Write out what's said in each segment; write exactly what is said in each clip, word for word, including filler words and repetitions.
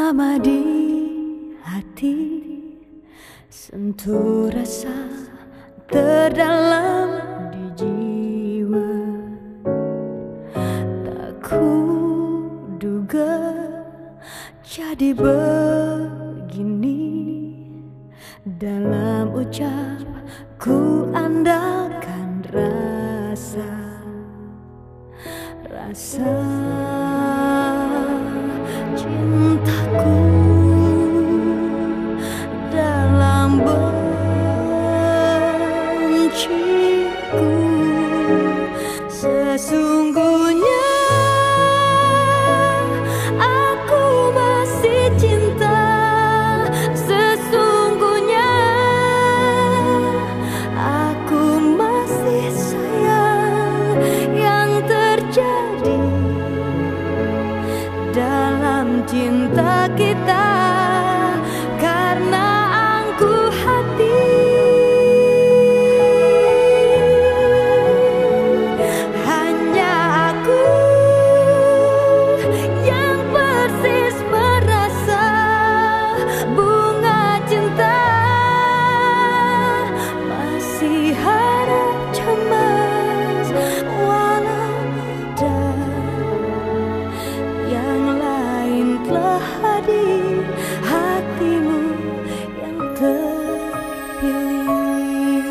lama di hati, sentuh rasa terdalam di jiwa. Tak kuduga jadi begini, dalam ucap ku andalkan rasa, rasa cintaku dalam benciku. Sesungguhnya aku masih cinta, sesungguhnya aku masih sayang. Yang terjadi dalam cinta kita karena angkuh hati, hanya aku yang persis merasa bunga cinta. Masih harap cemas walau ada yang lain telah hadir, hatimu yang terpilih.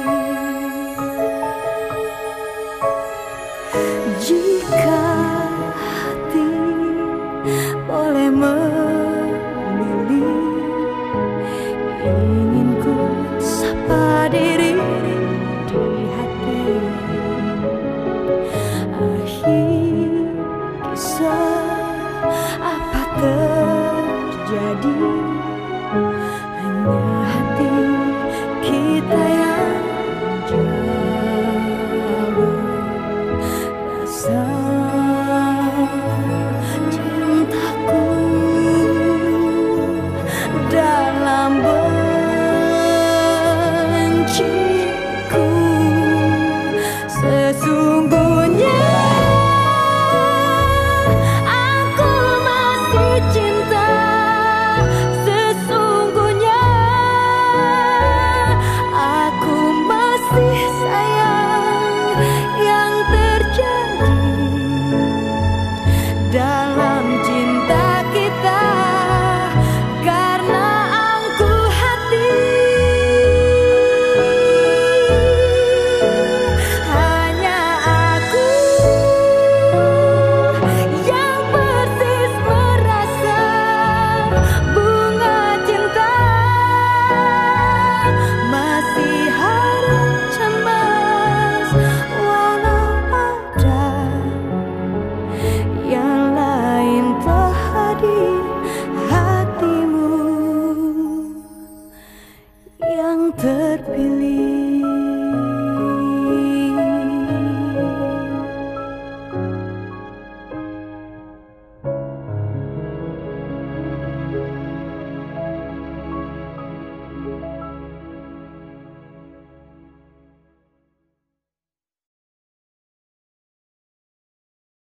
Jika hati boleh memilih, ingin ku sapa diri di hati. Akhir kisah apa terjadi, hanya